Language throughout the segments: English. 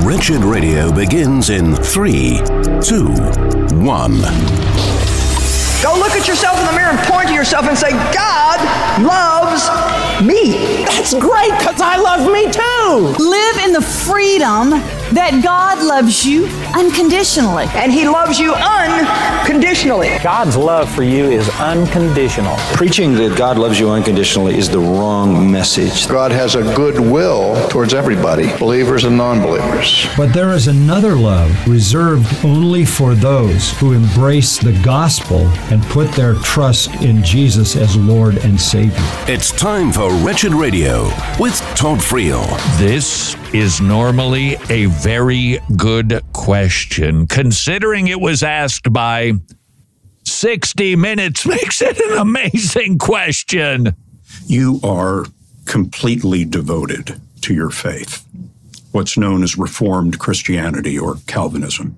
Wretched Radio begins in 3, 2, 1. Go look at yourself in the mirror and point to yourself and say, God loves me. That's great, because I love me too. Live in the freedom that God loves you unconditionally. And He loves you unconditionally. God's love for you is unconditional. Preaching that God loves you unconditionally is the wrong message. God has a good will towards everybody, believers and non-believers. But there is another love reserved only for those who embrace the gospel and put their trust in Jesus as Lord and Savior. It's time for Wretched Radio with Todd Friel. This is normally a very good question. Considering it was asked by 60 Minutes makes it an amazing question. You are completely devoted to your faith, what's known as Reformed Christianity or Calvinism.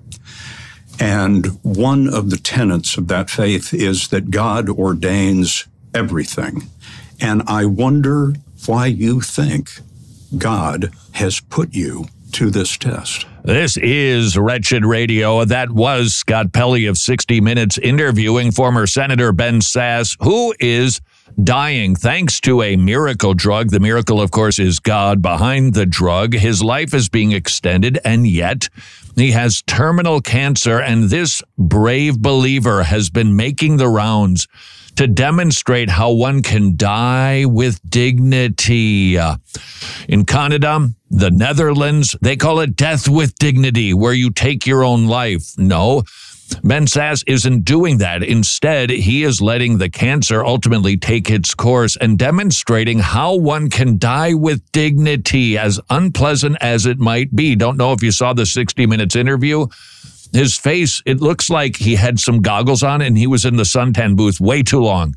And one of the tenets of that faith is that God ordains everything. And I wonder why you think God has put you to this test. This is Wretched Radio. That was Scott Pelley of 60 Minutes interviewing former Senator Ben Sasse, who is dying thanks to a miracle drug. The miracle, of course, is God behind the drug. His life is being extended, and yet he has terminal cancer, and this brave believer has been making the rounds to demonstrate how one can die with dignity. In Canada, the Netherlands, they call it death with dignity, where you take your own life. No, Ben Sasse isn't doing that. Instead, he is letting the cancer ultimately take its course and demonstrating how one can die with dignity, as unpleasant as it might be. Don't know if you saw the 60 Minutes interview. His face, it looks like he had some goggles on and he was in the suntan booth way too long.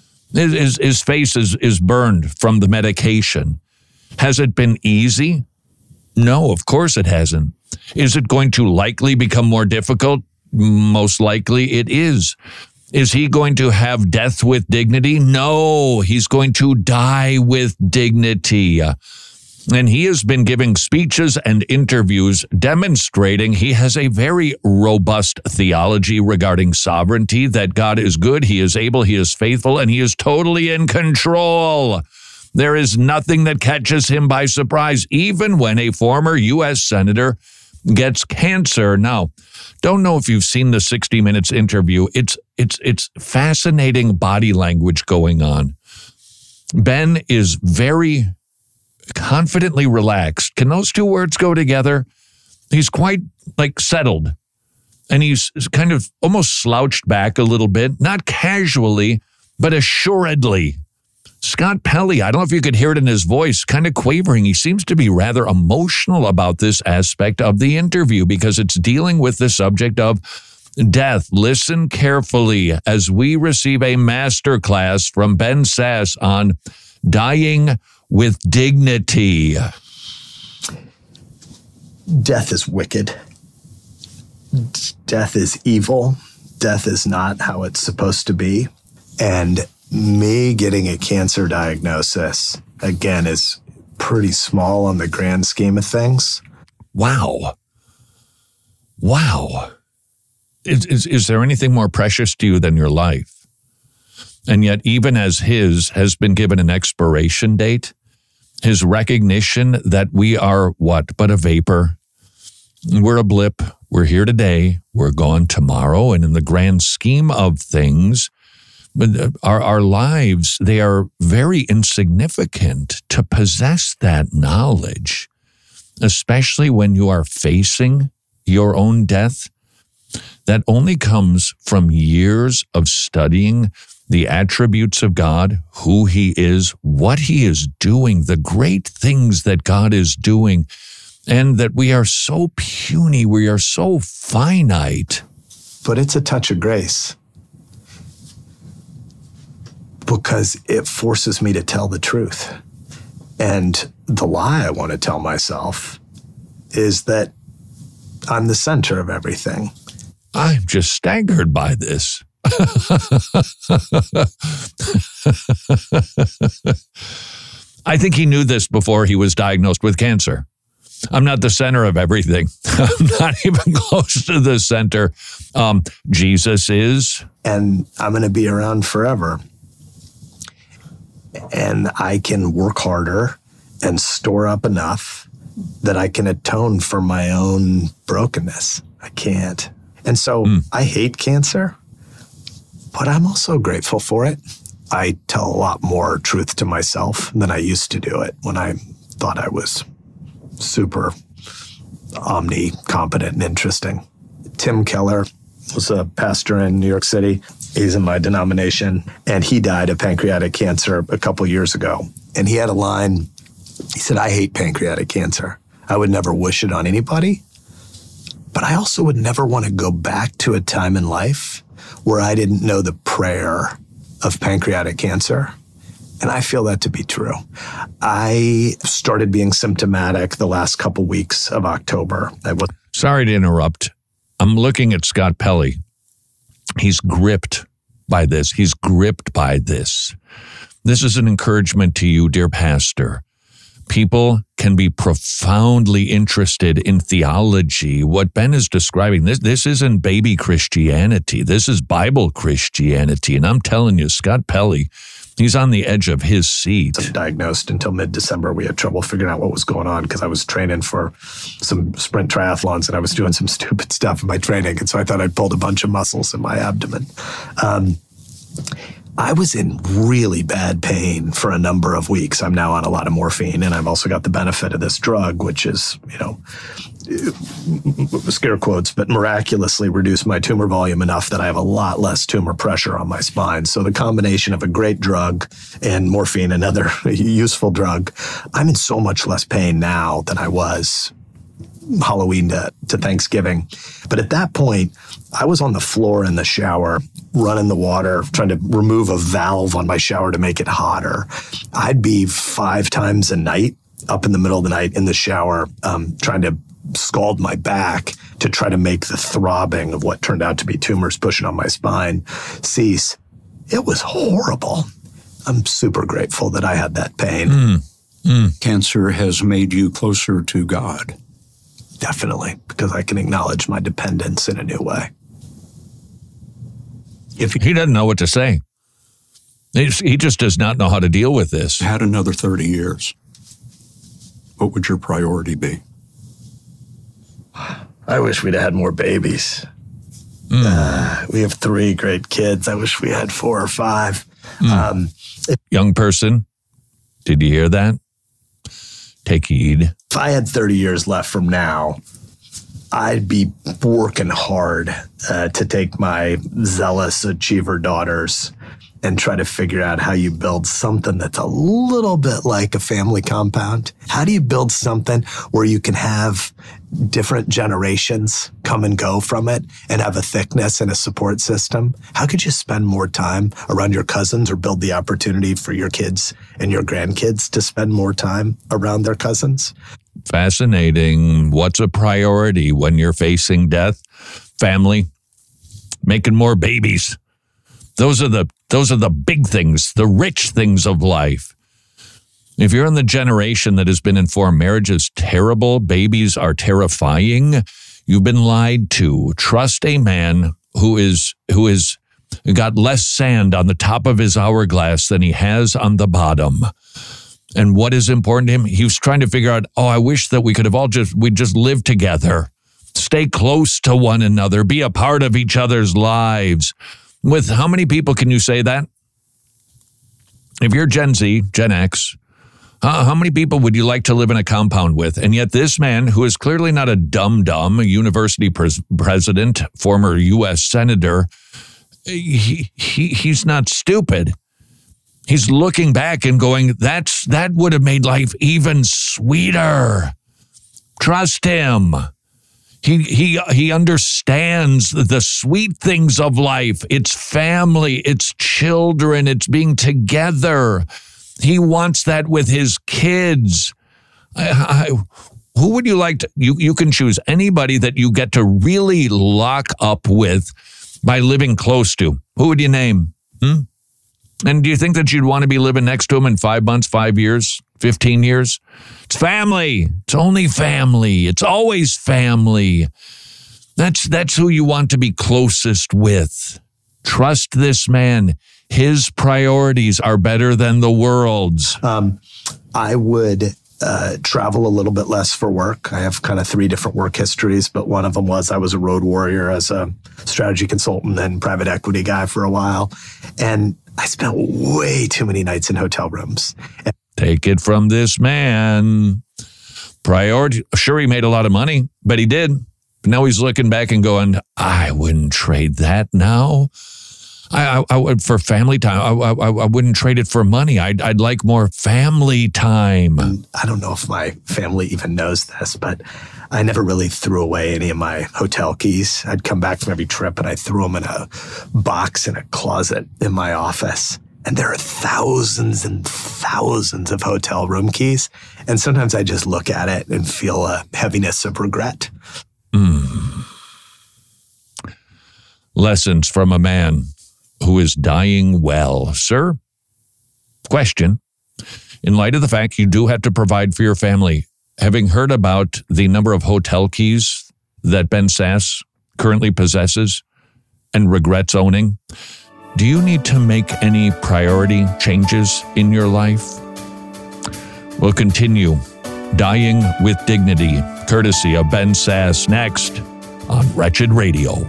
His face is burned from the medication. Has it been easy? No, of course it hasn't. Is it going to likely become more difficult? Most likely it is. Is he going to have death with dignity? No, he's going to die with dignity. And he has been giving speeches and interviews demonstrating he has a very robust theology regarding sovereignty, that God is good, He is able, He is faithful, and He is totally in control. There is nothing that catches Him by surprise, even when a former U.S. Senator gets cancer. Now, don't know if you've seen the 60 Minutes interview. It's fascinating body language going on. Ben is very confidently relaxed. Can those two words go together? He's quite settled, and he's kind of almost slouched back a little bit, not casually, but assuredly. Scott Pelley, I don't know if you could hear it in his voice, kind of quavering. He seems to be rather emotional about this aspect of the interview because it's dealing with the subject of death. Listen carefully as we receive a masterclass from Ben Sasse on dying with dignity. Death is wicked. Death is evil. Death is not how it's supposed to be. And me getting a cancer diagnosis, again, is pretty small on the grand scheme of things. Wow. Is there anything more precious to you than your life? And yet, even as his has been given an expiration date, his recognition that we are what but a vapor. We're a blip. We're here today. We're gone tomorrow. And in the grand scheme of things, our lives, they are very insignificant. To possess that knowledge, especially when you are facing your own death, that only comes from years of studying the attributes of God, who He is, what He is doing, the great things that God is doing, and that we are so puny, we are so finite. But it's a touch of grace, because it forces me to tell the truth. And the lie I want to tell myself is that I'm the center of everything. I'm just staggered by this. I think he knew this before he was diagnosed with cancer. I'm not the center of everything. I'm not even close to the center. Jesus is. And I'm going to be around forever. And I can work harder and store up enough that I can atone for my own brokenness. I can't. And so I hate cancer, but I'm also grateful for it. I tell a lot more truth to myself than I used to do it when I thought I was super omnicompetent and interesting. Tim Keller was a pastor in New York City. He's in my denomination, and he died of pancreatic cancer a couple years ago. And he had a line, he said, I hate pancreatic cancer. I would never wish it on anybody, but I also would never want to go back to a time in life where I didn't know the prayer of pancreatic cancer. And I feel that to be true. I started being symptomatic the last couple weeks of October. Sorry to interrupt. I'm looking at Scott Pelley. He's gripped by this. He's gripped by this. This is an encouragement to you, dear pastor. People can be profoundly interested in theology. What Ben is describing, this isn't baby Christianity. This is Bible Christianity. And I'm telling you, Scott Pelley, he's on the edge of his seat. Diagnosed until mid-December. We had trouble figuring out what was going on because I was training for some sprint triathlons and I was doing some stupid stuff in my training. And so I thought I'd pulled a bunch of muscles in my abdomen. I was in really bad pain for a number of weeks. I'm now on a lot of morphine, and I've also got the benefit of this drug, which is, scare quotes, but miraculously reduced my tumor volume enough that I have a lot less tumor pressure on my spine. So the combination of a great drug and morphine, another useful drug, I'm in so much less pain now than I was Halloween to Thanksgiving. But at that point, I was on the floor in the shower, running the water, trying to remove a valve on my shower to make it hotter. I'd be 5 times a night up in the middle of the night in the shower, trying to scald my back to try to make the throbbing of what turned out to be tumors pushing on my spine cease. It was horrible. I'm super grateful that I had that pain. Cancer has made you closer to God. Definitely, because I can acknowledge my dependence in a new way. He doesn't know what to say. He just does not know how to deal with this. Had another 30 years. What would your priority be? I wish we'd had more babies. We have 3 great kids. I wish we had 4 or 5. Young person, did you hear that? Take heed. If I had 30 years left from now, I'd be working hard to take my zealous achiever daughters and try to figure out how you build something that's a little bit like a family compound. How do you build something where you can have different generations come and go from it and have a thickness and a support system? How could you spend more time around your cousins or build the opportunity for your kids and your grandkids to spend more time around their cousins? Fascinating. What's a priority when you're facing death? Family, making more babies. Those are the big things, the rich things of life. If you're in the generation that has been informed marriage is terrible, babies are terrifying, you've been lied to. Trust a man who is got less sand on the top of his hourglass than he has on the bottom. And what is important to him? He was trying to figure out, I wish that we could have we'd just live together, stay close to one another, be a part of each other's lives. With how many people can you say that? If you're Gen Z, Gen X, how many people would you like to live in a compound with? And yet this man, who is clearly not a dum-dum, a university president, former U.S. senator, he's not stupid. He's looking back and going, that would have made life even sweeter. Trust him. He understands the sweet things of life. It's family, it's children, it's being together. He wants that with his kids. Who would you like to, you can choose anybody that you get to really lock up with by living close to. Who would you name? And do you think that you'd want to be living next to him in 5 months, 5 years, 15 years? It's family. It's only family. It's always family. That's who you want to be closest with. Trust this man. His priorities are better than the world's. I would travel a little bit less for work. I have kind of 3 different work histories, but one of them was I was a road warrior as a strategy consultant and private equity guy for a while. And I spent way too many nights in hotel rooms. Take it from this man. Priority. Sure, he made a lot of money, but he did. But now he's looking back and going, I wouldn't trade that now. I would for family time. I wouldn't trade it for money. I'd like more family time. I don't know if my family even knows this, but I never really threw away any of my hotel keys. I'd come back from every trip and I threw them in a box in a closet in my office. And there are thousands and thousands of hotel room keys. And sometimes I just look at it and feel a heaviness of regret. Lessons from a man who is dying well. Sir, question. In light of the fact you do have to provide for your family, having heard about the number of hotel keys that Ben Sasse currently possesses and regrets owning, do you need to make any priority changes in your life? We'll continue Dying with Dignity, courtesy of Ben Sasse, next on Wretched Radio.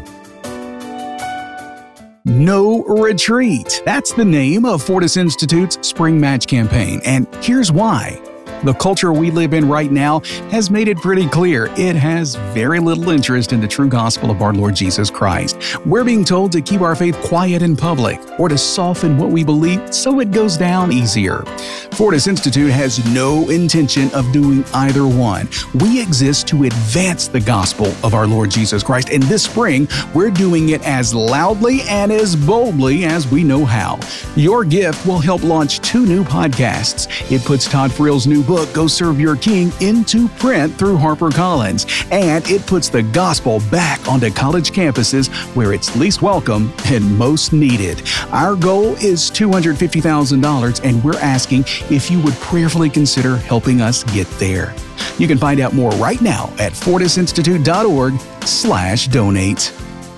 No Retreat. That's the name of Fortis Institute's Spring Match campaign, and here's why. The culture we live in right now has made it pretty clear it has very little interest in the true gospel of our Lord Jesus Christ. We're being told to keep our faith quiet in public or to soften what we believe so it goes down easier. Fortis Institute has no intention of doing either one. We exist to advance the gospel of our Lord Jesus Christ, and this spring, we're doing it as loudly and as boldly as we know how. Your gift will help launch 2 new podcasts. It puts Todd Friel's new book, Go Serve Your King, into print through HarperCollins, and it puts the gospel back onto college campuses where it's least welcome and most needed. Our goal is $250,000, and we're asking if you would prayerfully consider helping us get there. You can find out more right now at fortisinstitute.org/donate.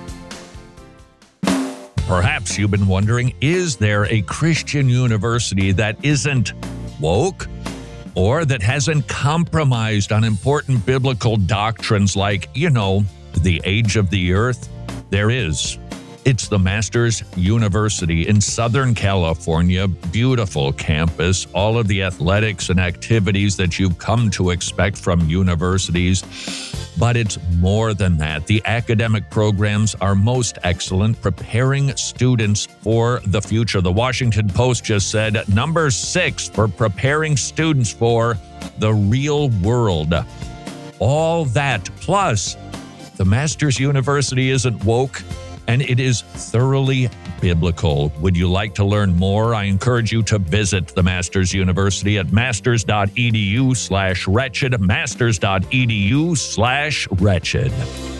Perhaps you've been wondering, is there a Christian university that isn't woke or that hasn't compromised on important biblical doctrines like, the age of the earth? There is. It's the Masters University in Southern California. Beautiful campus, all of the athletics and activities that you've come to expect from universities. But it's more than that. The academic programs are most excellent, preparing students for the future. The Washington Post just said number 6 for preparing students for the real world. All that, plus the Masters University isn't woke, and it is thoroughly biblical. Would you like to learn more? I encourage you to visit the Masters University at masters.edu/wretched, masters.edu/wretched.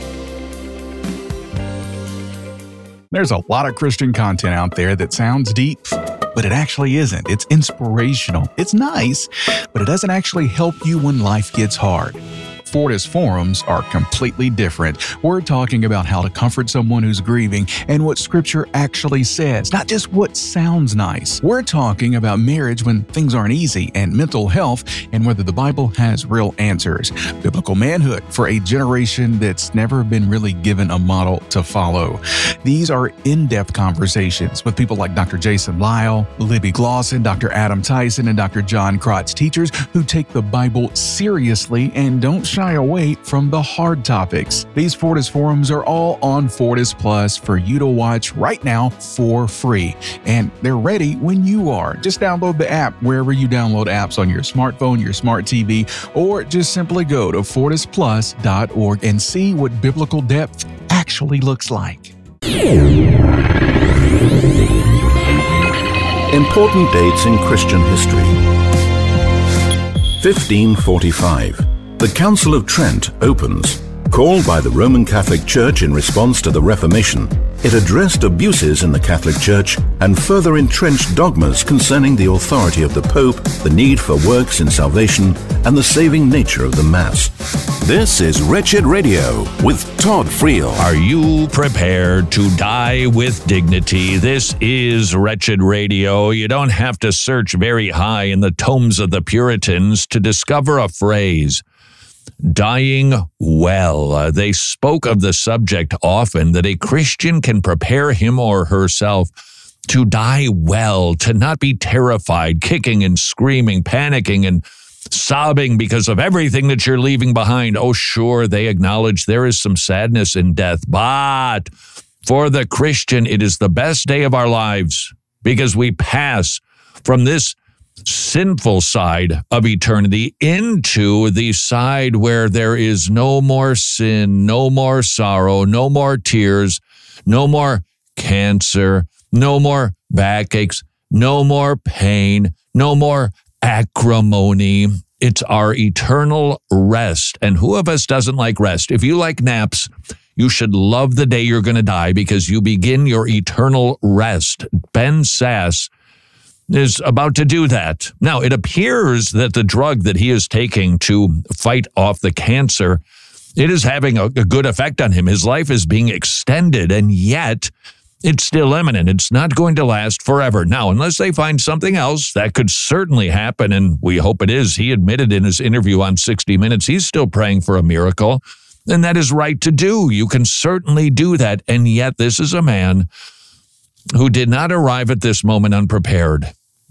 There's a lot of Christian content out there that sounds deep, but it actually isn't. It's inspirational. It's nice, but it doesn't actually help you when life gets hard. Fortis Forums are completely different. We're talking about how to comfort someone who's grieving and what Scripture actually says, not just what sounds nice. We're talking about marriage when things aren't easy, and mental health and whether the Bible has real answers. Biblical manhood for a generation that's never been really given a model to follow. These are in-depth conversations with people like Dr. Jason Lyle, Libby Glosson, Dr. Adam Tyson, and Dr. John Krotz, teachers who take the Bible seriously and don't shy away from the hard topics. These Fortis Forums are all on Fortis Plus for you to watch right now for free. And they're ready when you are. Just download the app wherever you download apps on your smartphone, your smart TV, or just simply go to fortisplus.org and see what biblical depth actually looks like. Important dates in Christian history. 1545. The Council of Trent opens. Called by the Roman Catholic Church in response to the Reformation, It addressed abuses in the Catholic Church and further entrenched dogmas concerning the authority of the Pope, the need for works in salvation, and the saving nature of the Mass. This is Wretched Radio with Todd Friel. Are you prepared to die with dignity? This is Wretched Radio. You don't have to search very high in the tomes of the Puritans to discover a phrase. Dying well. They spoke of the subject often, that a Christian can prepare him or herself to die well, to not be terrified, kicking and screaming, panicking and sobbing because of everything that you're leaving behind. Oh, sure, they acknowledge there is some sadness in death, but for the Christian, it is the best day of our lives because we pass from this sinful side of eternity into the side where there is no more sin, no more sorrow, no more tears, no more cancer, no more backaches, no more pain, no more acrimony. It's our eternal rest. And who of us doesn't like rest? If you like naps, you should love the day you're going to die because you begin your eternal rest. Ben Sasse is about to do that. Now, it appears that the drug that he is taking to fight off the cancer, it is having a good effect on him. His life is being extended, and yet it's still imminent. It's not going to last forever. Now, unless they find something else, that could certainly happen, and we hope it is. He admitted in his interview on 60 Minutes, he's still praying for a miracle, and that is right to do. You can certainly do that, and yet this is a man who did not arrive at this moment unprepared.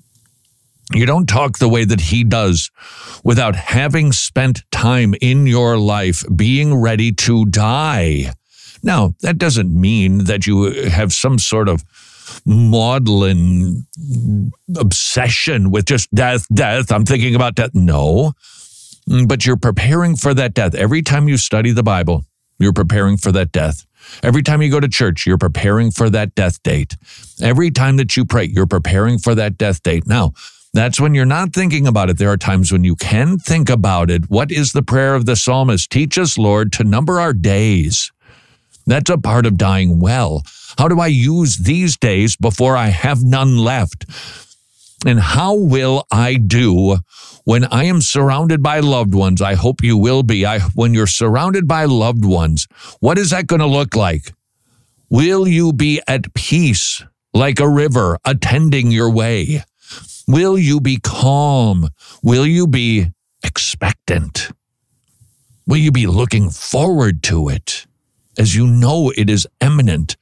You don't talk the way that he does without having spent time in your life being ready to die. Now, that doesn't mean that you have some sort of maudlin obsession with just death. I'm thinking about death. No, but you're preparing for that death. Every time you study the Bible, you're preparing for that death. Every time you go to church, you're preparing for that death date. Every time that you pray, you're preparing for that death date. Now, that's when you're not thinking about it. There are times when you can think about it. What is the prayer of the psalmist? Teach us, Lord, to number our days. That's a part of dying well. How do I use these days before I have none left? And how will I do when I am surrounded by loved ones? I hope you will be. When you're surrounded by loved ones, what is that going to look like? Will you be at peace like a river attending your way? Will you be calm? Will you be expectant? Will you be looking forward to it as you know it is imminent?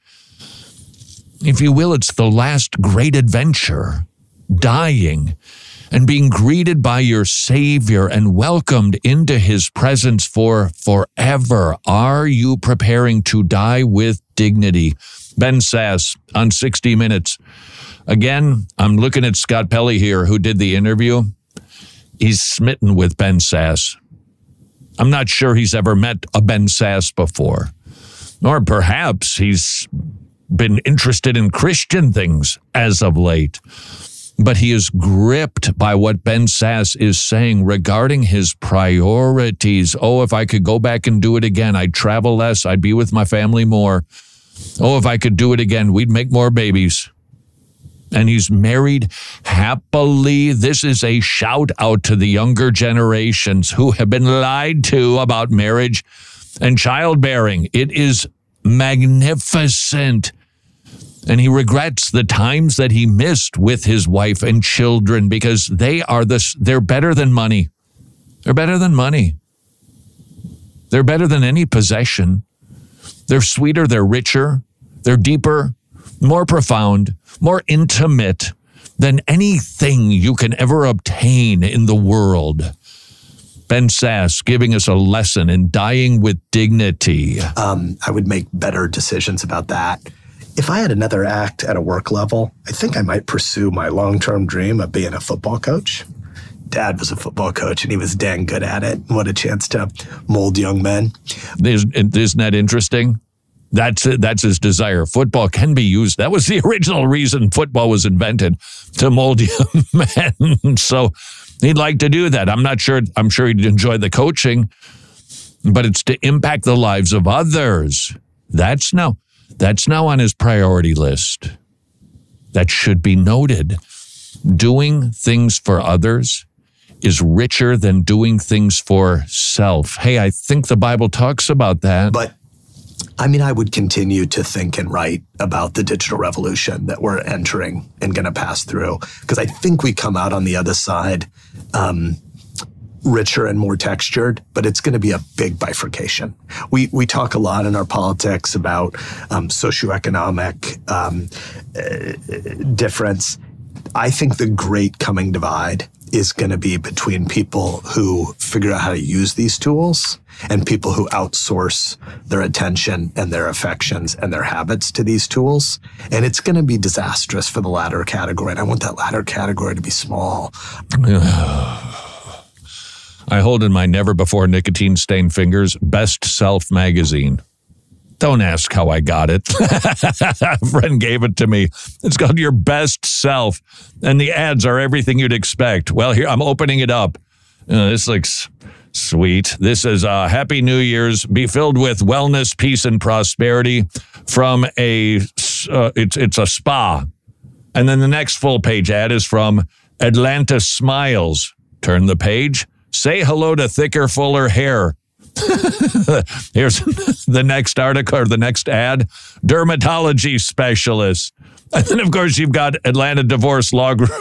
If you will, it's the last great adventure, dying and being greeted by your Savior and welcomed into his presence for forever. Are you preparing to die with dignity? Ben Sasse on 60 Minutes. Again, I'm looking at Scott Pelley here, who did the interview. He's smitten with Ben Sasse. I'm not sure he's ever met a Ben Sasse before. Or perhaps he's been interested in Christian things as of late. But he is gripped by what Ben Sasse is saying regarding his priorities. Oh, if I could go back and do it again, I'd travel less, I'd be with my family more. Oh, if I could do it again, we'd make more babies. And he's married happily. This is a shout out to the younger generations who have been lied to about marriage and childbearing. It is magnificent. And he regrets the times that he missed with his wife and children because they're better than money. They're better than money. They're better than any possession. They're sweeter, they're richer, they're deeper, more profound, more intimate than anything you can ever obtain in the world. Ben Sasse giving us a lesson in dying with dignity. I would make better decisions about that. If I had another act at a work level, I think I might pursue my long-term dream of being a football coach. Dad was a football coach, and he was dang good at it. What a chance to mold young men. Isn't that interesting? That's his desire. Football can be used. That was the original reason football was invented, to mold young men. So he'd like to do that. I'm sure he'd enjoy the coaching, but it's to impact the lives of others. That's now on his priority list. That should be noted. Doing things for others is richer than doing things for self. Hey, I think the Bible talks about that. But I mean, I would continue to think and write about the digital revolution that we're entering and going to pass through, because I think we come out on the other side richer and more textured, but it's going to be a big bifurcation. We talk a lot in our politics about socioeconomic difference. I think the great coming divide is going to be between people who figure out how to use these tools and people who outsource their attention and their affections and their habits to these tools. And it's going to be disastrous for the latter category. And I want that latter category to be small. I hold in my never-before nicotine-stained fingers Best Self magazine. Don't ask how I got it. A friend gave it to me. It's called Your Best Self, and the ads are everything you'd expect. Well, here, I'm opening it up. This looks sweet. This is Happy New Year's. Be filled with wellness, peace, and prosperity from it's a spa. And then the next full-page ad is from Atlanta Smiles. Turn the page. Say hello to thicker, fuller hair. Here's the next article or the next ad. Dermatology specialist. And then, of course, you've got Atlanta Divorce Law Group.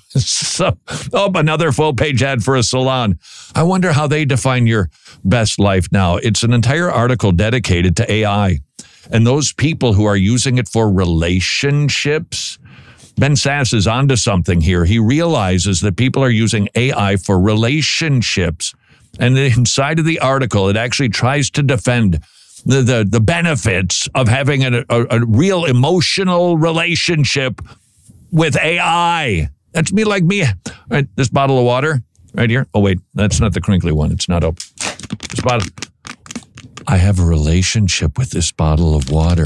Another full-page ad for a salon. I wonder how they define your best life now. It's an entire article dedicated to AI. And those people who are using it for relationships, Ben Sasse is onto something here. He realizes that people are using AI for relationships. And inside of the article, it actually tries to defend the benefits of having a real emotional relationship with AI. That's me like me. All right, this bottle of water right here. Oh, wait, that's not the crinkly one. It's not open. This bottle. I have a relationship with this bottle of water.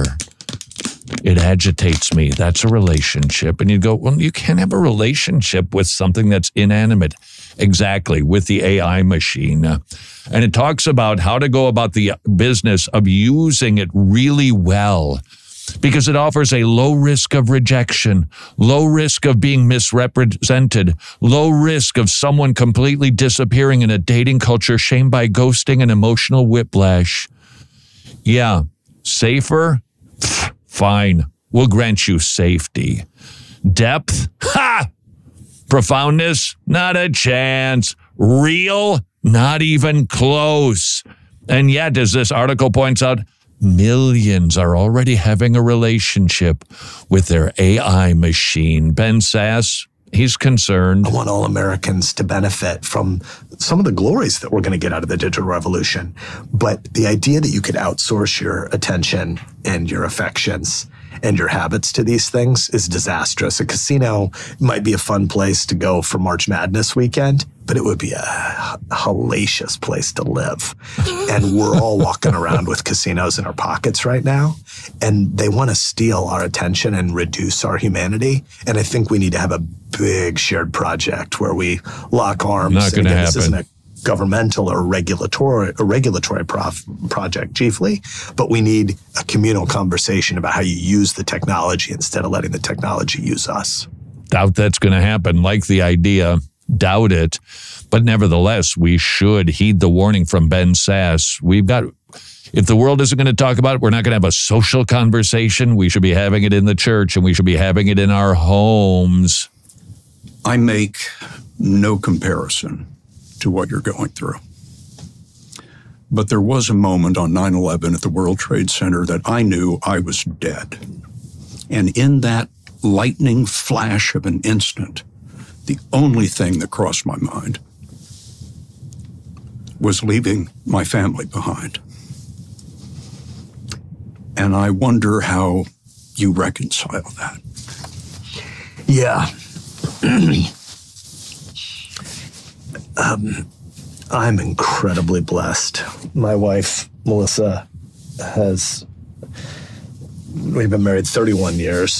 It agitates me. That's a relationship. And you go, well, you can't have a relationship with something that's inanimate. Exactly, with the AI machine. And it talks about how to go about the business of using it really well, because it offers a low risk of rejection, low risk of being misrepresented, low risk of someone completely disappearing in a dating culture shamed by ghosting and emotional whiplash. Yeah, safer? Fine, we'll grant you safety. Depth? Ha! Profoundness? Not a chance. Real? Not even close. And yet, as this article points out, millions are already having a relationship with their AI machine. Ben Sasse, he's concerned. I want all Americans to benefit from some of the glories that we're going to get out of the digital revolution. But the idea that you could outsource your attention and your affections and your habits to these things is disastrous. A casino might be a fun place to go for March Madness weekend, but it would be a hellacious place to live. And we're all walking around with casinos in our pockets right now, and they want to steal our attention and reduce our humanity. And I think we need to have a big shared project where we lock arms. Not going to happen. This isn't a governmental or regulatory project chiefly, but we need a communal conversation about how you use the technology instead of letting the technology use us. Doubt that's going to happen. Like the idea, doubt it. But nevertheless, we should heed the warning from Ben Sasse. If the world isn't going to talk about it, we're not going to have a social conversation. We should be having it in the church, and we should be having it in our homes. I make no comparison to what you're going through. But there was a moment on 9/11 at the World Trade Center that I knew I was dead. And in that lightning flash of an instant, the only thing that crossed my mind was leaving my family behind. And I wonder how you reconcile that. Yeah. I'm incredibly blessed. My wife, Melissa, we've been married 31 years.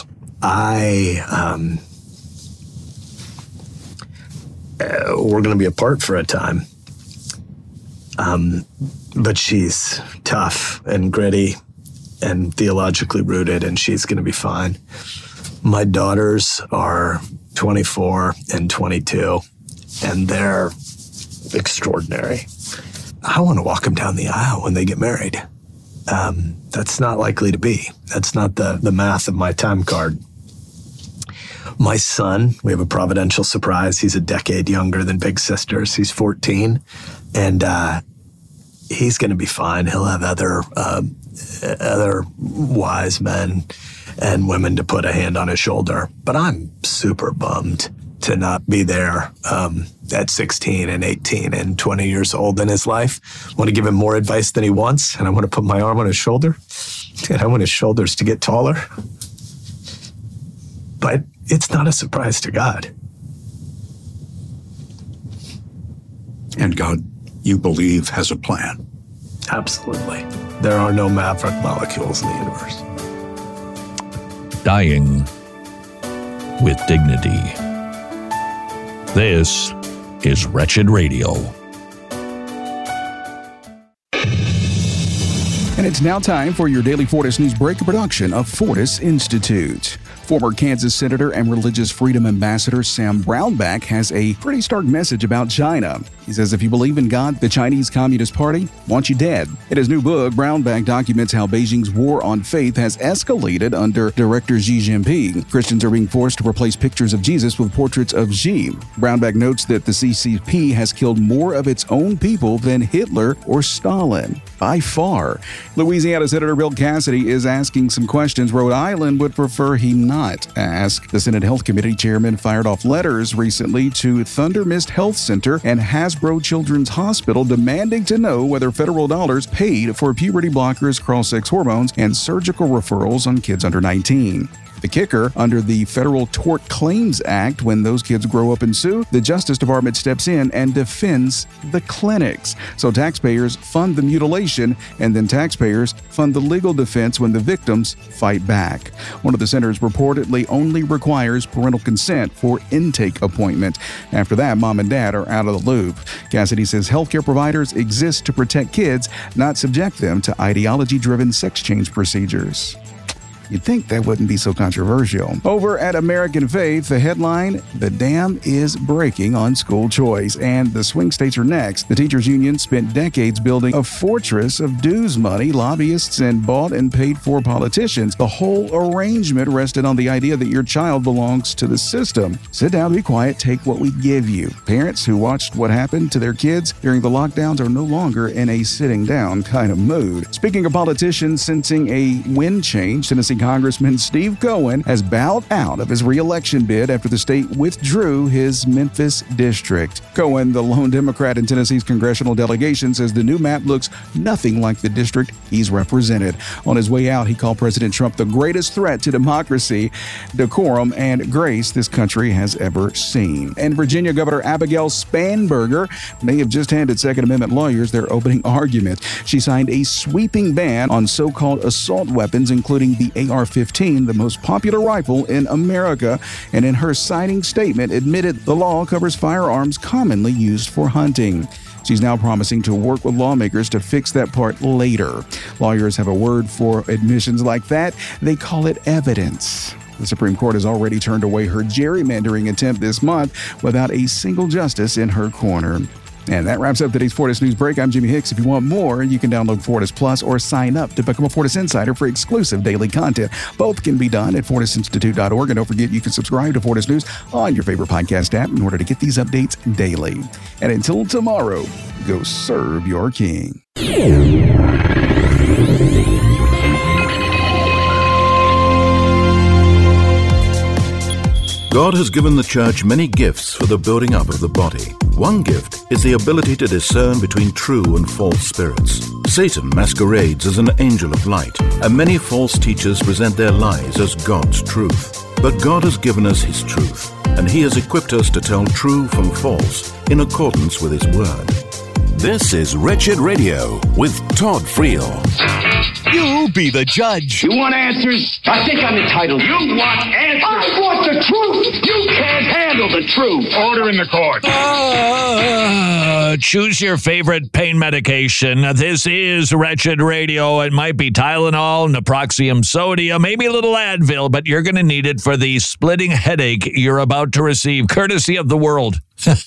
We're going to be apart for a time. But she's tough and gritty and theologically rooted, and she's going to be fine. My daughters are 24 and 22, and they're extraordinary. I want to walk them down the aisle when they get married. That's not likely to be. That's not the math of my time card. My son, we have a providential surprise. He's a decade younger than big sisters. He's 14, and he's going to be fine. He'll have other wise men and women to put a hand on his shoulder. But I'm super bummed to not be there at 16 and 18 and 20 years old in his life. I want to give him more advice than he wants, and I want to put my arm on his shoulder, and I want his shoulders to get taller. But it's not a surprise to God. And God, you believe, has a plan. Absolutely. There are no maverick molecules in the universe. Dying with dignity. This is Wretched Radio. And it's now time for your daily Fortis News Break, a production of Fortis Institute. Former Kansas Senator and Religious Freedom Ambassador Sam Brownback has a pretty stark message about China. He says if you believe in God, the Chinese Communist Party wants you dead. In his new book, Brownback documents how Beijing's war on faith has escalated under director Xi Jinping. Christians are being forced to replace pictures of Jesus with portraits of Xi. Brownback notes that the CCP has killed more of its own people than Hitler or Stalin, by far. Louisiana Senator Bill Cassidy is asking some questions Rhode Island would prefer he not ask. The Senate Health Committee chairman fired off letters recently to Thunder Mist Health Center and Hasbro Children's Hospital demanding to know whether federal dollars paid for puberty blockers, cross-sex hormones, and surgical referrals on kids under 19. The kicker, under the Federal Tort Claims Act, when those kids grow up and sue, the Justice Department steps in and defends the clinics. So taxpayers fund the mutilation, and then taxpayers fund the legal defense when the victims fight back. One of the centers reportedly only requires parental consent for intake appointment. After that, mom and dad are out of the loop. Cassidy says healthcare providers exist to protect kids, not subject them to ideology-driven sex change procedures. You'd think that wouldn't be so controversial. Over at American Faith, the headline, "The dam is breaking on school choice," and the swing states are next. The teachers union spent decades building a fortress of dues money lobbyists and bought and paid for politicians. The whole arrangement rested on the idea that your child belongs to the system. Sit down, be quiet, take what we give you. Parents who watched what happened to their kids during the lockdowns are no longer in a sitting down kind of mood. Speaking of politicians sensing a wind change, Tennessee Congressman Steve Cohen has bowed out of his re-election bid after the state withdrew his Memphis district. Cohen, the lone Democrat in Tennessee's congressional delegation, says the new map looks nothing like the district he's represented. On his way out, he called President Trump the greatest threat to democracy, decorum, and grace this country has ever seen. And Virginia Governor Abigail Spanberger may have just handed Second Amendment lawyers their opening argument. She signed a sweeping ban on so-called assault weapons, including the AR-15, the most popular rifle in America, and in her signing statement admitted the law covers firearms commonly used for hunting. She's now promising to work with lawmakers to fix that part later. Lawyers have a word for admissions like that. They call it evidence. The Supreme Court has already turned away her gerrymandering attempt this month without a single justice in her corner. And that wraps up today's Fortis News Break. I'm Jimmy Hicks. If you want more, you can download Fortis Plus or sign up to become a Fortis Insider for exclusive daily content. Both can be done at fortisinstitute.org. And don't forget, you can subscribe to Fortis News on your favorite podcast app in order to get these updates daily. And until tomorrow, go serve your king. God has given the church many gifts for the building up of the body. One gift is the ability to discern between true and false spirits. Satan masquerades as an angel of light, and many false teachers present their lies as God's truth. But God has given us His truth, and He has equipped us to tell true from false in accordance with His word. This is Wretched Radio with Todd Friel. You be the judge. You want answers? I think I'm entitled. You want answers? I want the truth. You can't handle handle the truth. Order in the court. Choose your favorite pain medication. This is Wretched Radio. It might be Tylenol, naproxen sodium, maybe a little Advil, but you're going to need it for the splitting headache you're about to receive, courtesy of the world.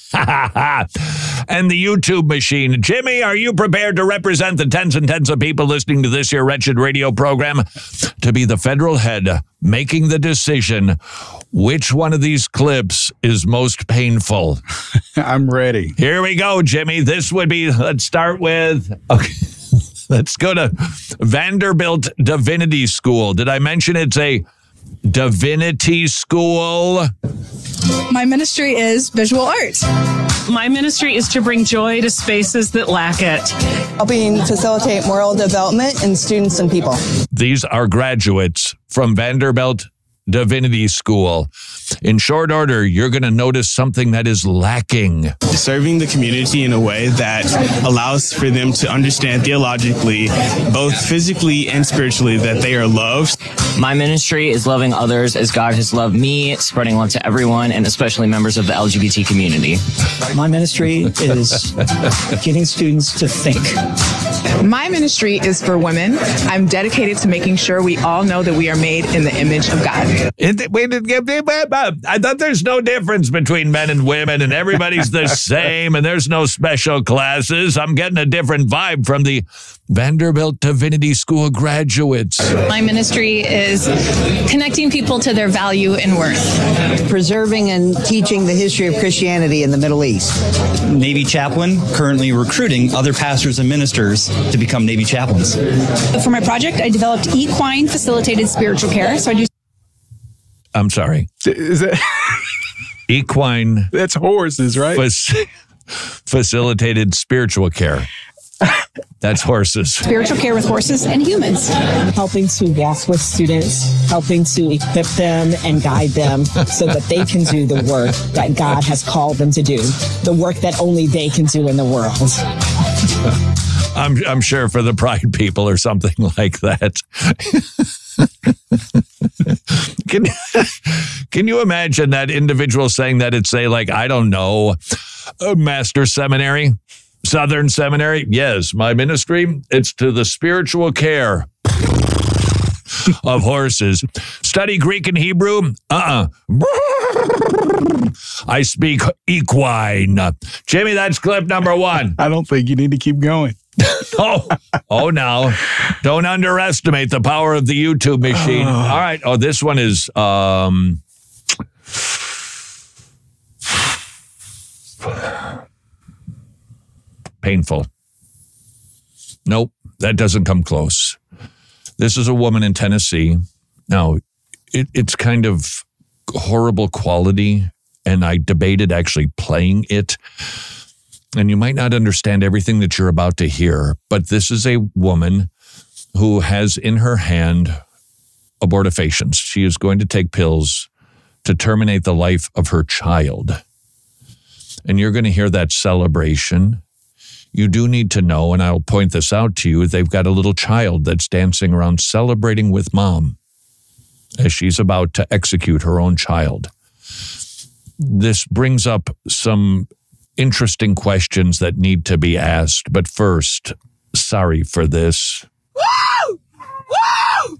And the YouTube machine. Jimmy, are you prepared to represent the tens and tens of people listening to this here Wretched Radio program to be the federal head making the decision which one of these clips is most painful? I'm ready. Here we go, Jimmy. This would be, let's start with, okay, let's go to Vanderbilt Divinity School. Did I mention it's a divinity school? My ministry is visual art. My ministry is to bring joy to spaces that lack it. Helping facilitate moral development in students and people. These are graduates from Vanderbilt Divinity School. In short order, you're going to notice something that is lacking. Serving the community in a way that allows for them to understand theologically, both physically and spiritually, that they are loved. My ministry is loving others as God has loved me, spreading love to everyone, and especially members of the LGBT community. My ministry is getting students to think. My ministry is for women. I'm dedicated to making sure we all know that we are made in the image of God. I thought there's no difference between men and women, and everybody's the same, and there's no special classes. I'm getting a different vibe from the Vanderbilt Divinity School graduates. My ministry is connecting people to their value and worth. Preserving and teaching the history of Christianity in the Middle East. Navy chaplain, currently recruiting other pastors and ministers to become Navy chaplains. For my project, I developed equine facilitated spiritual care. So I do. I'm sorry. Is that equine? That's horses, right? Facilitated spiritual care. That's horses. Spiritual care with horses and humans. Helping to walk with students, helping to equip them and guide them so that they can do the work that God has called them to do, the work that only they can do in the world. I'm sure for the Pride people or something like that. Can you imagine that individual saying that? It's say like, I don't know, a master seminary, Southern Seminary. Yes, my ministry, it's to the spiritual care of horses. Study Greek and Hebrew? I speak equine. Jimmy, that's clip number 1. I don't think you need to keep going. Oh, now, don't underestimate the power of the YouTube machine. All right. Oh, this one is painful. Nope, that doesn't come close. This is a woman in Tennessee. Now, it's kind of horrible quality, and I debated actually playing it. And you might not understand everything that you're about to hear, but this is a woman who has in her hand abortifacients. She is going to take pills to terminate the life of her child. And you're going to hear that celebration. You do need to know, and I'll point this out to you, they've got a little child that's dancing around celebrating with mom as she's about to execute her own child. This brings up some interesting questions that need to be asked. But first, sorry for this. Woo! Woo!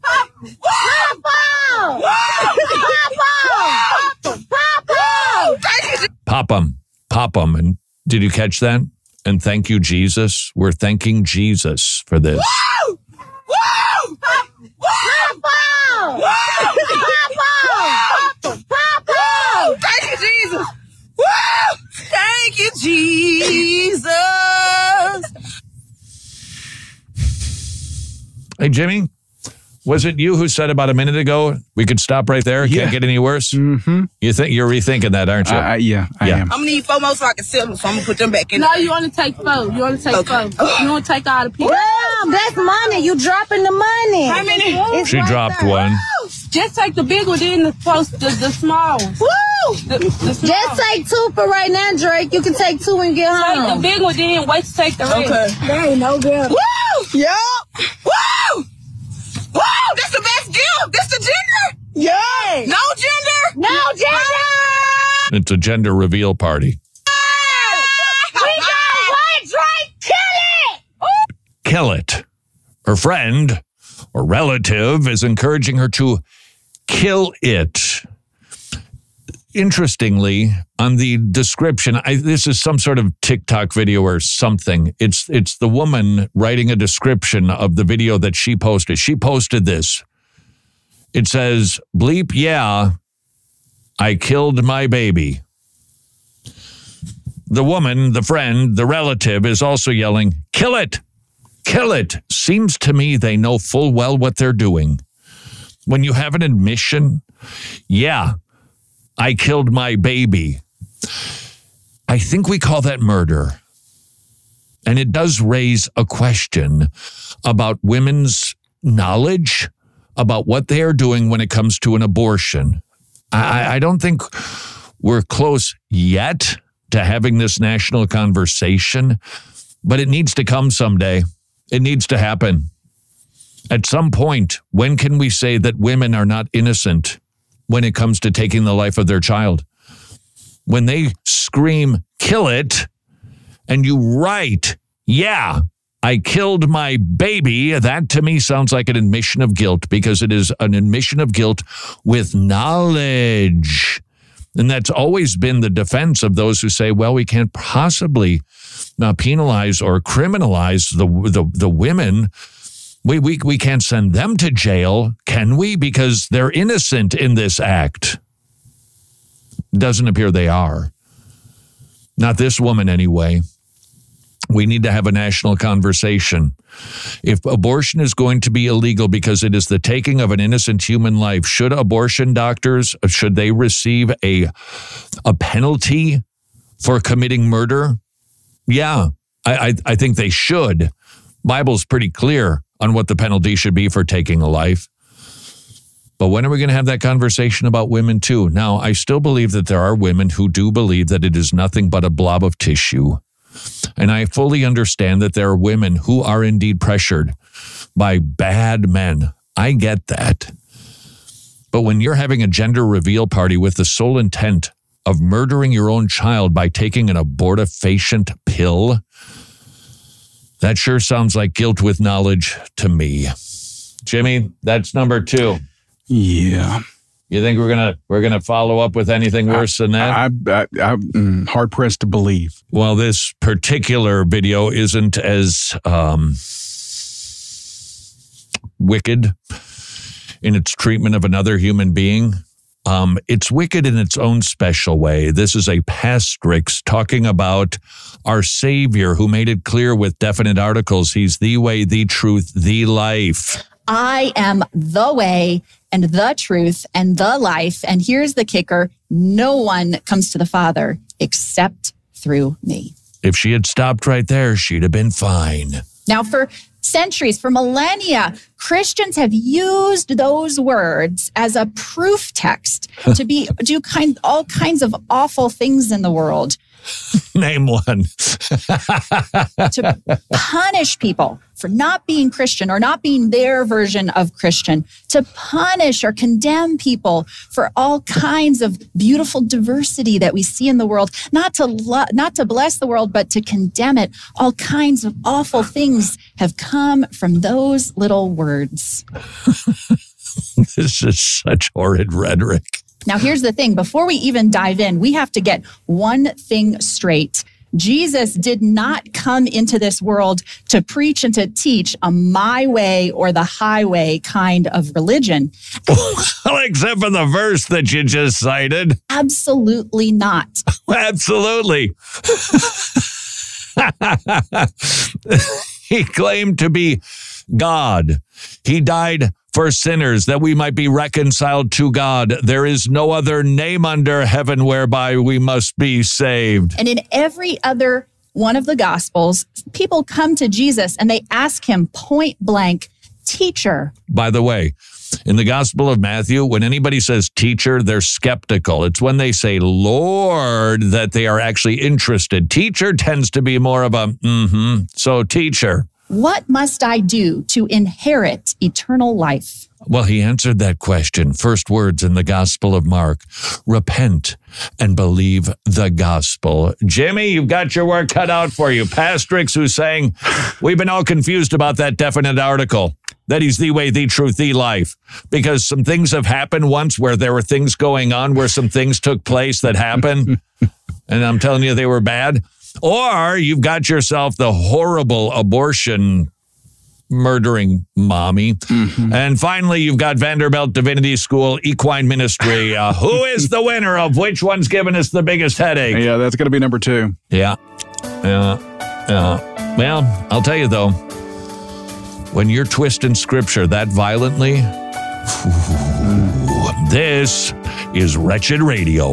Pop 'em. And did you catch that? And thank you, Jesus. We're thanking Jesus for this. Woo! Woo! Thank you, Jesus. Woo! Thank you, Jesus. Hey, Jimmy, was it you who said about a minute ago we could stop right there? Yeah. Can't get any worse? Mm-hmm. You're rethinking that, aren't you? Yeah, I am. I'm going to need 4 more so I can sell them, so I'm going to put them back in. No, you want to take 4. You want to take 4. You want to take all the people. Wow, that's money. You dropping the money. How many? She dropped one. Just take the big one, then the small one. Woo! Just take 2 for right now, Drake. You can take 2 and get home. Take the big one, then wait to take the rest. Okay. There ain't no good. Woo! Yup. Woo! Woo! That's the best gift. That's the gender. Yeah. No gender. No gender. It's a gender reveal party. We got legs right! Kill it! Kill it. Her friend or relative is encouraging her to kill it. Interestingly, on the description, this is some sort of TikTok video or something. It's the woman writing a description of the video that she posted. She posted this. It says, bleep, yeah, I killed my baby. The woman, the friend, the relative is also yelling, kill it, kill it. Seems to me they know full well what they're doing. When you have an admission, yeah, I killed my baby. I think we call that murder. And it does raise a question about women's knowledge about what they are doing when it comes to an abortion. I don't think we're close yet to having this national conversation, but it needs to come someday. It needs to happen. At some point, when can we say that women are not innocent when it comes to taking the life of their child? When they scream, kill it, and you write, yeah, I killed my baby, that to me sounds like an admission of guilt, because it is an admission of guilt with knowledge. And that's always been the defense of those who say, well, we can't possibly penalize or criminalize the women. We can't send them to jail, can we? Because they're innocent in this act. Doesn't appear they are. Not this woman, anyway. We need to have a national conversation. If abortion is going to be illegal because it is the taking of an innocent human life, should abortion doctors, should they receive a penalty for committing murder? Yeah, I think they should. Bible's pretty clear on what the penalty should be for taking a life. But when are we going to have that conversation about women too? Now, I still believe that there are women who do believe that it is nothing but a blob of tissue. And I fully understand that there are women who are indeed pressured by bad men. I get that. But when you're having a gender reveal party with the sole intent of murdering your own child by taking an abortifacient pill, that sure sounds like guilt with knowledge to me. Jimmy, that's number 2. Yeah. You think we're gonna follow up with anything worse than that? I'm hard pressed to believe. Well, this particular video isn't as wicked in its treatment of another human being. It's wicked in its own special way. This is a pastrix talking about our Savior, who made it clear with definite articles. He's the way, the truth, the life. I am the way and the truth and the life. And here's the kicker. No one comes to the Father except through me. If she had stopped right there, she'd have been fine. Now, for centuries, for millennia, Christians have used those words as a proof text to do all kinds of awful things in the world. Name one. To punish people for not being Christian or not being their version of Christian, to punish or condemn people for all kinds of beautiful diversity that we see in the world, not to bless the world, but to condemn it. All kinds of awful things have come from those little words. This is such horrid rhetoric. Now, here's the thing. Before we even dive in, we have to get one thing straight. Jesus did not come into this world to preach and to teach a my way or the highway kind of religion. Well, except for the verse that you just cited. Absolutely not. Absolutely. He claimed to be God. He died for sinners, that we might be reconciled to God. There is no other name under heaven whereby we must be saved. And in every other one of the Gospels, people come to Jesus and they ask him point blank, teacher. By the way, in the Gospel of Matthew, when anybody says teacher, they're skeptical. It's when they say Lord that they are actually interested. Teacher tends to be more of a, so teacher. What must I do to inherit eternal life? Well, he answered that question. First words in the Gospel of Mark. Repent and believe the gospel. Jimmy, you've got your work cut out for you. Pastrix, who's saying, we've been all confused about that definite article, that he's the way, the truth, the life. Because some things have happened once where there were things going on, where some things took place that happened. And I'm telling you, they were bad. Or you've got yourself the horrible abortion murdering mommy. Mm-hmm. And finally, you've got Vanderbilt Divinity School Equine Ministry. Who is the winner of which one's giving us the biggest headache? Yeah, that's going to be number 2. Yeah. Well, I'll tell you, though, when you're twisting scripture that violently, this is Wretched Radio.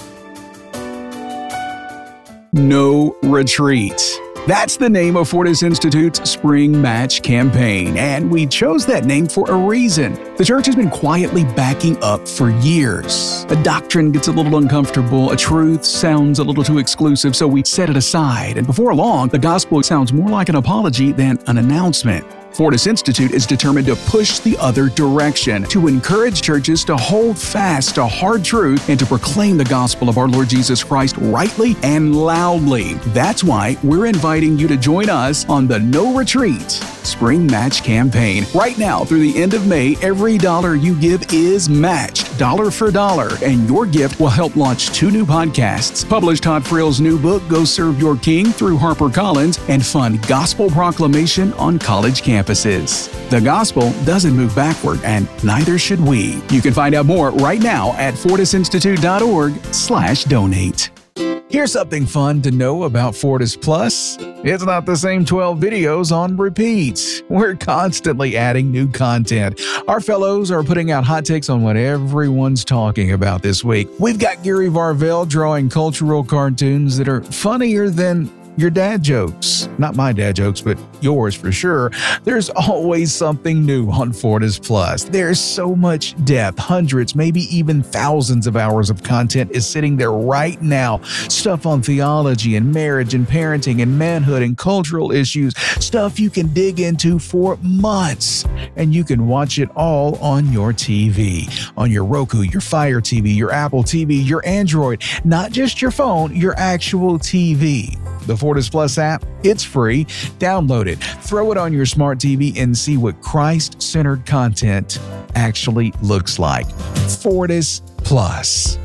No retreat. That's the name of Fortis Institute's Spring Match campaign, and we chose that name for a reason. The church has been quietly backing up for years. A doctrine gets a little uncomfortable, a truth sounds a little too exclusive, so we set it aside, and before long, the gospel sounds more like an apology than an announcement. Fortis Institute is determined to push the other direction, to encourage churches to hold fast to hard truth and to proclaim the gospel of our Lord Jesus Christ rightly and loudly. That's why we're inviting you to join us on the No Retreat Spring Match campaign. Right now, through the end of May, every dollar you give is matched, dollar for dollar, and your gift will help launch 2 new podcasts, publish Todd Friel's new book, Go Serve Your King, through HarperCollins, and fund gospel proclamation on college campuses. The gospel doesn't move backward, and neither should we. You can find out more right now at fortisinstitute.org/donate. Here's something fun to know about Fortis Plus. It's not the same 12 videos on repeat. We're constantly adding new content. Our fellows are putting out hot takes on what everyone's talking about this week. We've got Gary Varvel drawing cultural cartoons that are funnier than your dad jokes. Not my dad jokes, but yours for sure. There's always something new on Fortis Plus. There's so much depth. Hundreds, maybe even thousands of hours of content is sitting there right now. Stuff on theology and marriage and parenting and manhood and cultural issues. Stuff you can dig into for months. And you can watch it all on your TV. On your Roku, your Fire TV, your Apple TV, your Android. Not just your phone, your actual TV. The Fortis Plus app, it's free. Download it, throw it on your smart TV, and see what Christ-centered content actually looks like. Fortis Plus.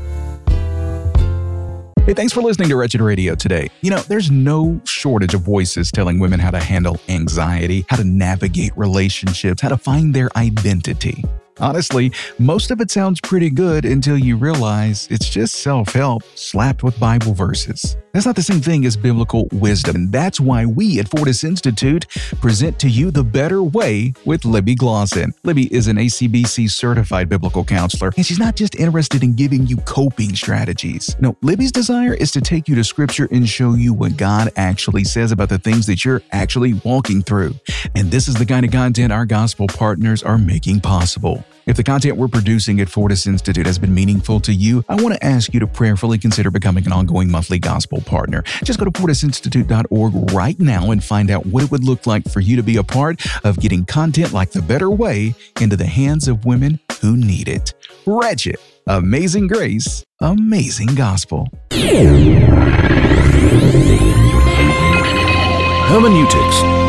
Hey, thanks for listening to Wretched Radio today. You know, there's no shortage of voices telling women how to handle anxiety, how to navigate relationships, how to find their identity. Honestly, most of it sounds pretty good until you realize it's just self-help slapped with Bible verses. That's not the same thing as biblical wisdom, and that's why we at Fortis Institute present to you The Better Way with Libby Glosson. Libby is an ACBC certified biblical counselor, and she's not just interested in giving you coping strategies. No, Libby's desire is to take you to Scripture and show you what God actually says about the things that you're actually walking through. And this is the kind of content our gospel partners are making possible. If the content we're producing at Fortis Institute has been meaningful to you, I want to ask you to prayerfully consider becoming an ongoing monthly gospel partner. Just go to fortisinstitute.org right now and find out what it would look like for you to be a part of getting content like The Better Way into the hands of women who need it. Wretched, amazing grace, amazing gospel. Hermeneutics.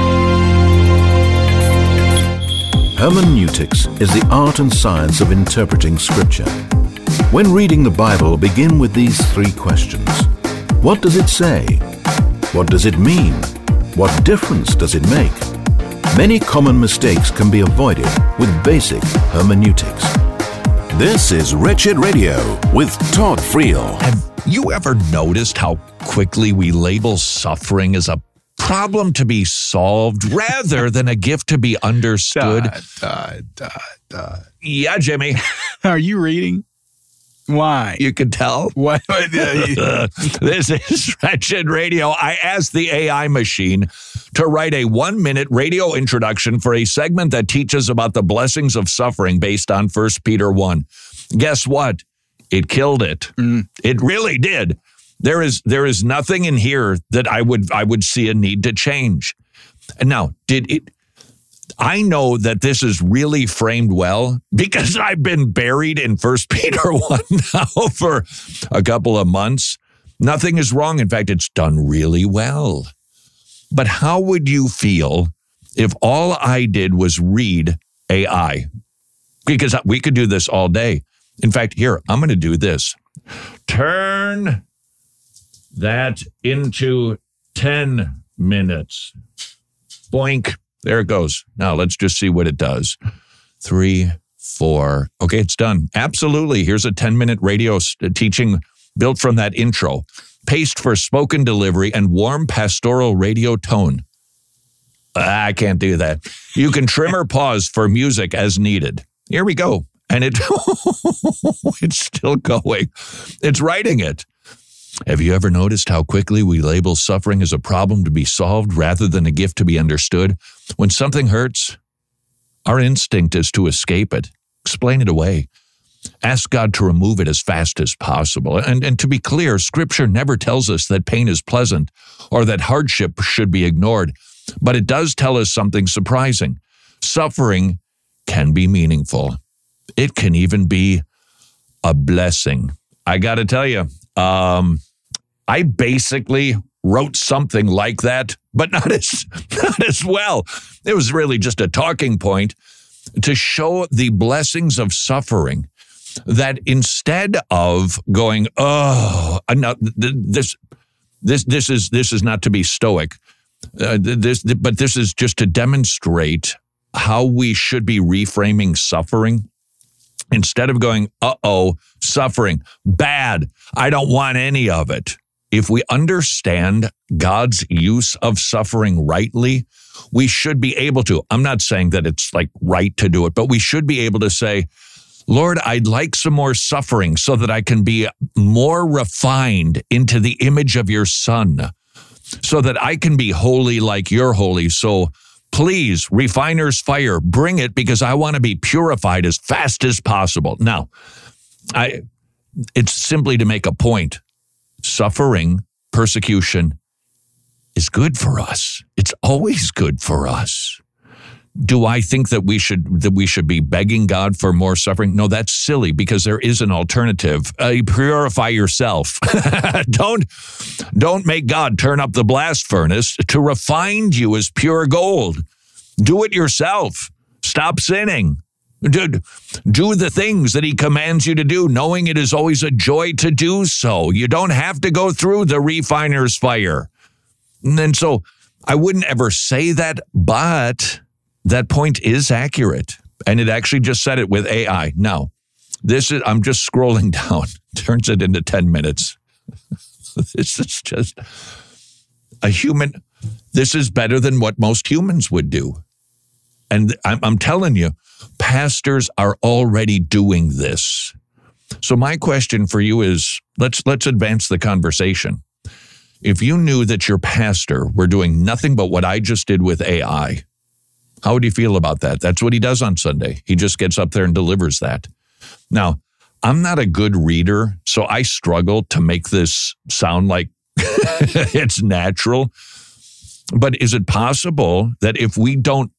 Hermeneutics is the art and science of interpreting Scripture. When reading the Bible, begin with these 3 questions. What does it say? What does it mean? What difference does it make? Many common mistakes can be avoided with basic hermeneutics. This is Wretched Radio with Todd Friel. Have you ever noticed how quickly we label suffering as a problem to be solved rather than a gift to be understood? Yeah, Jimmy. Are you reading? Why? You can tell. What? This is Wretched Radio. I asked the AI machine to write a 1-minute radio introduction for a segment that teaches about the blessings of suffering based on 1 Peter 1. Guess what? It killed it. It really did. There is nothing in here that I would see a need to change. And now, I know that this is really framed well because I've been buried in 1 Peter 1 now for a couple of months. Nothing is wrong. In fact, it's done really well. But how would you feel if all I did was read AI? Because we could do this all day. In fact, here, I'm going to do this. Turn that into 10 minutes. Boink. There it goes. Now, let's just see what it does. 3, 4. Okay, it's done. Absolutely. Here's a 10-minute radio teaching built from that intro. Paste for spoken delivery and warm pastoral radio tone. I can't do that. You can trim or pause for music as needed. Here we go. And it's still going. It's writing it. Have you ever noticed how quickly we label suffering as a problem to be solved rather than a gift to be understood? When something hurts, our instinct is to escape it, explain it away, ask God to remove it as fast as possible. And to be clear, Scripture never tells us that pain is pleasant or that hardship should be ignored, but it does tell us something surprising. Suffering can be meaningful. It can even be a blessing. I got to tell you, I basically wrote something like that, but not as well. It was really just a talking point to show the blessings of suffering, that instead of going, oh, no, this is not to be stoic, but this is just to demonstrate how we should be reframing suffering. Instead of going, uh-oh, suffering, bad, I don't want any of it. If we understand God's use of suffering rightly, we should be able to, I'm not saying that it's like right to do it, but we should be able to say, Lord, I'd like some more suffering so that I can be more refined into the image of your Son, so that I can be holy like you're holy. So please, refiner's fire, bring it, because I want to be purified as fast as possible. Now, it's simply to make a point. Suffering, persecution is good for us. It's always good for us. Do I think that we should be begging God for more suffering? No, that's silly, because there is an alternative. Purify yourself. Don't make God turn up the blast furnace to refine you as pure gold. Do it yourself. Stop sinning. Do the things that he commands you to do, knowing it is always a joy to do so. You don't have to go through the refiner's fire. And so I wouldn't ever say that, but that point is accurate. And it actually just said it with AI. Now, I'm just scrolling down, turns it into 10 minutes. This is just this is better than what most humans would do. And I'm telling you, pastors are already doing this. So my question for you is, let's advance the conversation. If you knew that your pastor were doing nothing but what I just did with AI, how would you feel about that? That's what he does on Sunday. He just gets up there and delivers that. Now, I'm not a good reader, so I struggle to make this sound like it's natural. But is it possible that if we don't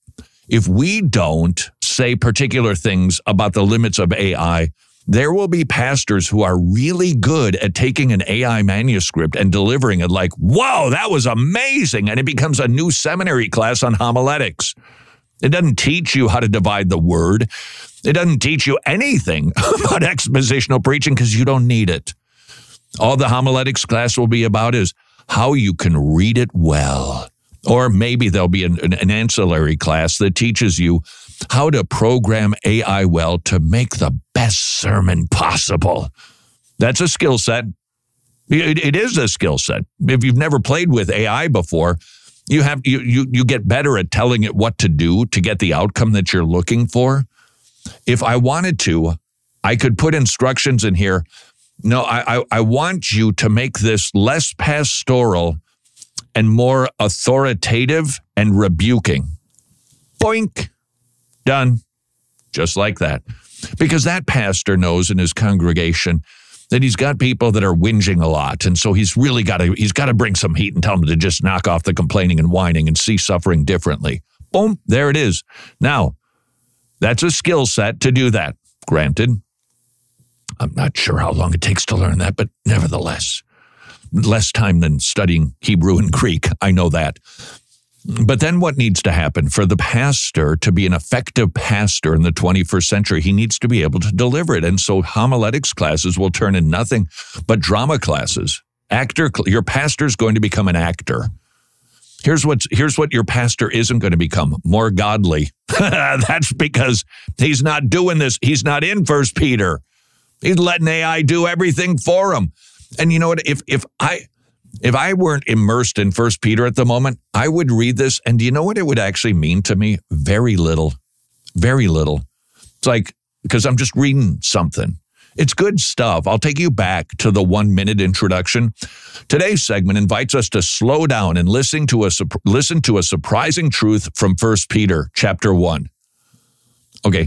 say particular things about the limits of AI, there will be pastors who are really good at taking an AI manuscript and delivering it like, whoa, that was amazing. And it becomes a new seminary class on homiletics. It doesn't teach you how to divide the word. It doesn't teach you anything about expositional preaching because you don't need it. All the homiletics class will be about is how you can read it well. Or maybe there'll be an ancillary class that teaches you how to program AI well to make the best sermon possible. That's a skill set. It is a skill set. If you've never played with AI before, you get better at telling it what to do to get the outcome that you're looking for. If I wanted to, I could put instructions in here. No, I want you to make this less pastoral and more authoritative and rebuking. Boink. Done. Just like that. Because that pastor knows in his congregation that he's got people that are whinging a lot. And so he's got to bring some heat and tell them to just knock off the complaining and whining and see suffering differently. Boom, there it is. Now, that's a skill set to do that. Granted, I'm not sure how long it takes to learn that, but nevertheless, less time than studying Hebrew and Greek. I know that. But then what needs to happen for the pastor to be an effective pastor in the 21st century? He needs to be able to deliver it. And so homiletics classes will turn in nothing but drama classes. Your pastor's going to become an actor. Here's what your pastor isn't going to become: more godly. That's because he's not doing this. He's not in 1 Peter. He's letting AI do everything for him. And you know what? If I weren't immersed in 1 Peter at the moment, I would read this, and do you know what it would actually mean to me? Very little. Very little. It's like, because I'm just reading something. It's good stuff. I'll take you back to the 1-minute introduction. Today's segment invites us to slow down and listen to a surprising truth from 1 Peter chapter 1. Okay.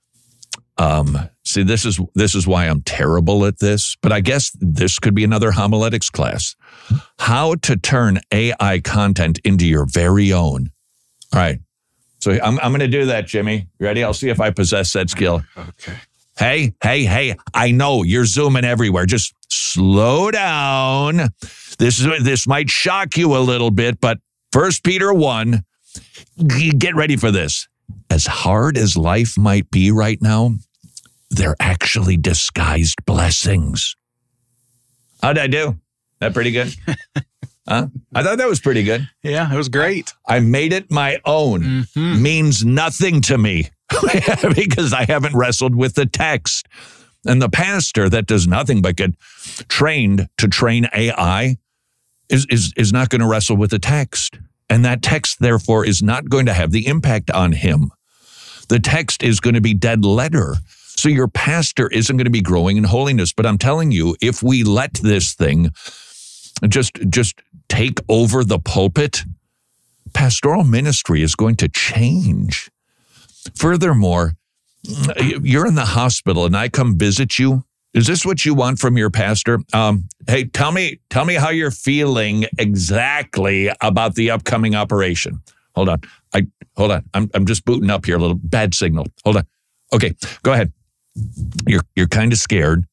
See, this is why I'm terrible at this, but I guess this could be another homiletics class. How to turn AI content into your very own. All right. So I'm going to do that, Jimmy. You ready? I'll see if I possess that skill. Okay. Hey, I know you're zooming everywhere. Just slow down. This might shock you a little bit, but 1 Peter 1, get ready for this. As hard as life might be right now, they're actually disguised blessings. How'd I do? That pretty good? Huh? I thought that was pretty good. Yeah, it was great. I made it my own. Mm-hmm. Means nothing to me because I haven't wrestled with the text. And the pastor that does nothing but get trained to train AI is not going to wrestle with the text. And that text, therefore, is not going to have the impact on him. The text is going to be dead letter. So your pastor isn't going to be growing in holiness. But I'm telling you, if we let this thing just take over the pulpit, pastoral ministry is going to change. Furthermore, you're in the hospital and I come visit you. Is this what you want from your pastor? Hey, tell me how you're feeling exactly about the upcoming operation. Hold on. I'm just booting up here. A little bad signal. Hold on. Okay, go ahead. You're kind of scared.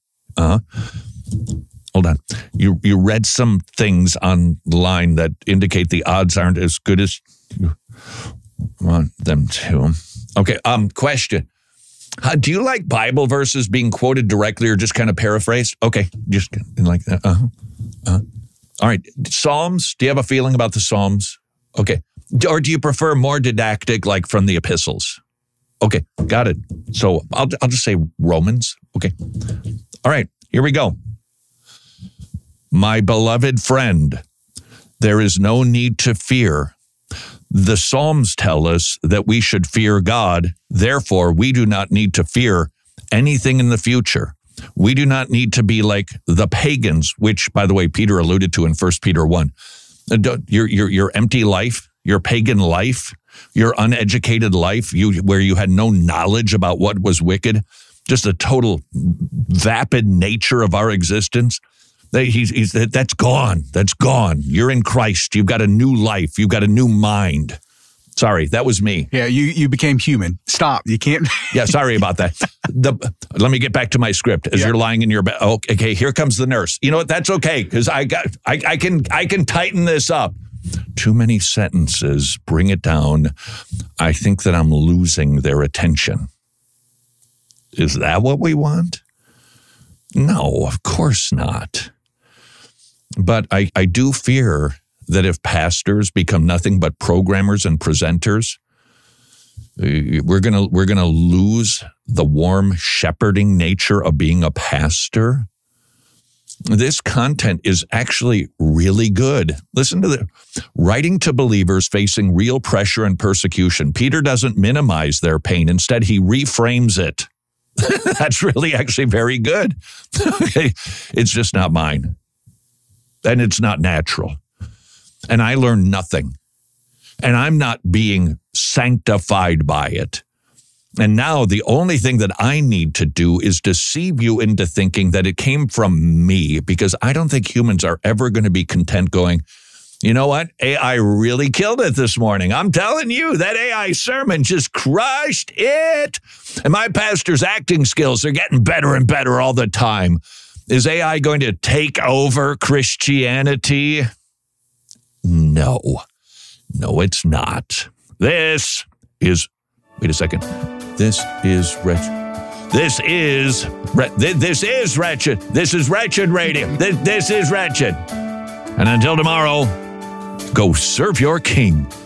Hold on. You read some things online that indicate the odds aren't as good as you want them to. Okay. Question. Do you like Bible verses being quoted directly or just kind of paraphrased? Okay. Just like that. All right. Psalms. Do you have a feeling about the Psalms? Okay. Or do you prefer more didactic, like from the epistles? Okay. Got it. So I'll just say Romans. Okay. All right. Here we go. My beloved friend, there is no need to fear. The Psalms tell us that we should fear God. Therefore, we do not need to fear anything in the future. We do not need to be like the pagans, which, by the way, Peter alluded to in 1 Peter 1. Your empty life, your pagan life, your uneducated life, where you had no knowledge about what was wicked, just the total vapid nature of our existence. That's gone. That's gone. You're in Christ. You've got a new life. You've got a new mind. Sorry, that was me. Yeah, you became human. Stop. You can't. Yeah, sorry about that. Let me get back to my script. As you're lying in your bed. Okay, here comes the nurse. You know what? That's okay because I can tighten this up. Too many sentences. Bring it down. I think that I'm losing their attention. Is that what we want? No, of course not. But I do fear that if pastors become nothing but programmers and presenters, we're gonna lose the warm shepherding nature of being a pastor. This content is actually really good. Listen to the writing to believers facing real pressure and persecution. Peter doesn't minimize their pain. Instead, he reframes it. That's really actually very good. Okay. It's just not mine. And it's not natural. And I learned nothing. And I'm not being sanctified by it. And now the only thing that I need to do is deceive you into thinking that it came from me, because I don't think humans are ever going to be content going, You know what? AI really killed it this morning. I'm telling you, that AI sermon just crushed it. And my pastor's acting skills are getting better and better all the time. Is AI going to take over Christianity? No. No, it's not. This is wretched. This is wretched. This is Wretched Radio. This is wretched. And until tomorrow, go serve your king.